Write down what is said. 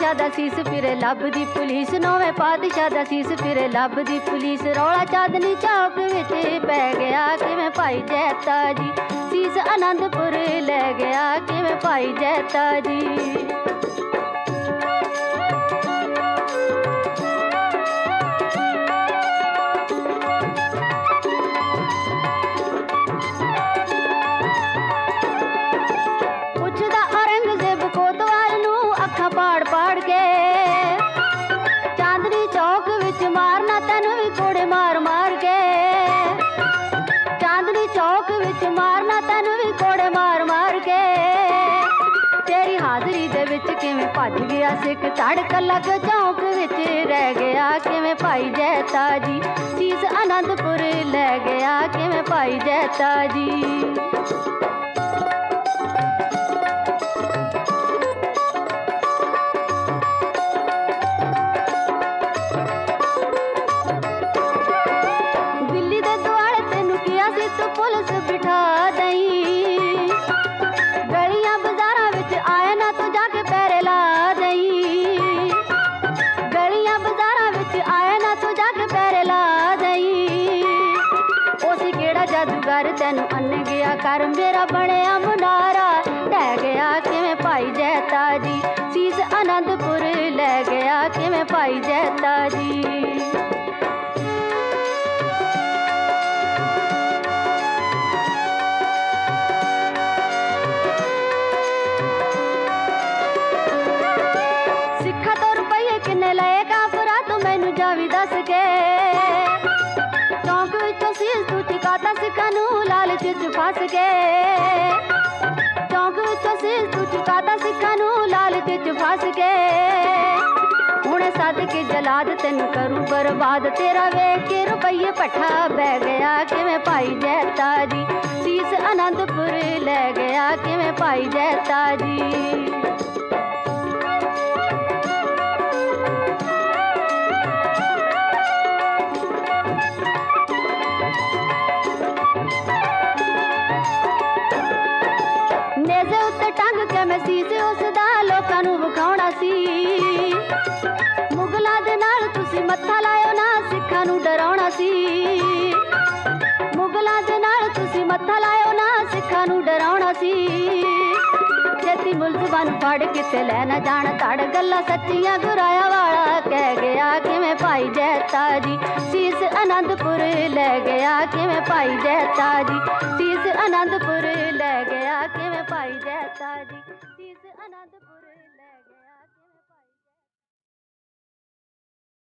पातशाह दा सीस फिरे लभदी पुलिस, नौवें पातशाह दा सीस फिरे लभदी पुलिस। रौला चांदनी चौक विच पै गया किवें भाई जैता जी, सीस आनंदपुर लै गया किवें भाई जैता जी। पाड़ पाड़ के चांदनी चौक विच मारना तैनू भी कोड़े मार मार के, चांदनी चौक विच मारना तैनू भी कोड़े मार मार के। तेरी हाजरी दे विच किवें भज गया सिख, धड़ कल्ला चौक विच रह गया किवें भाई जैता जी, सीस आनंदपुर लै गया किवें भाई जैता जी। पुलिस बिठा दई गलियां बाजारां विच आए ना तो जाके पैरे ला दई, गलियां बाजारां विच आए ना तो जाके पैरे ला दई। उसी केड़ा जादूगर तैनू अन्ने गया कर, मेरा बनिया मुनारा ढह गया किवें भाई जैता जी, सीस आनंदपुर लै गया किवें भाई जैता जी। जावी दस के चौंक विचों सीस तू चुकाता सिखां नू लालच च फस के, चौंक विचों सीस तू चुकाता सिखां नू लालच च फस के। हुणे सद के जलाद तैनू करूं बर्बाद, तेरा वेख के रुपये भट्ठा बह गया किवें भाई जैता जी, सीस आनंदपुर लै गया किवें भाई जैता जी। टंग के मैं सीस उसदा लोकां नू विखाउणा सी, मुगलां दे नाल तुसीं मत्था लायो ना सिखां नू डराउणा सी, मुगलां दे नाल तुसीं मत्था लायो ना सिखां नू डराउणा सी। छेती मुलजमां नू फड़ किते लै ना जाण धड़, गल्लां सच्चियां गुराया वाला कह गया किवें भाई जैता जी, सीस आनंदपुर लै गया किवें भाई जैता जी, सीस आनंदपुर लै गया किवें भाई जैता जी, सीस आनंदपुर लै गया।